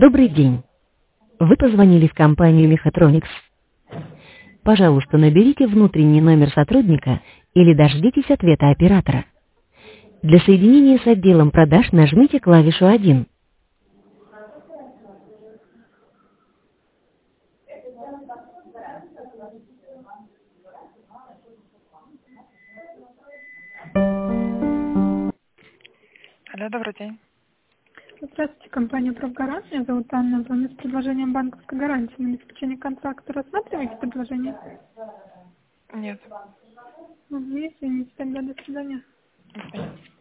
Добрый день. Вы позвонили в компанию Mechatronics. Пожалуйста, наберите внутренний номер сотрудника или дождитесь ответа оператора. Для соединения с отделом продаж нажмите клавишу 1. Алло, добрый день. Здравствуйте, компания «Правгарант». Меня зовут Анна. Звоню с предложением банковской гарантии на обеспечение контракта. Рассматриваете предложение? Нет. Извините, тогда до свидания. До свидания.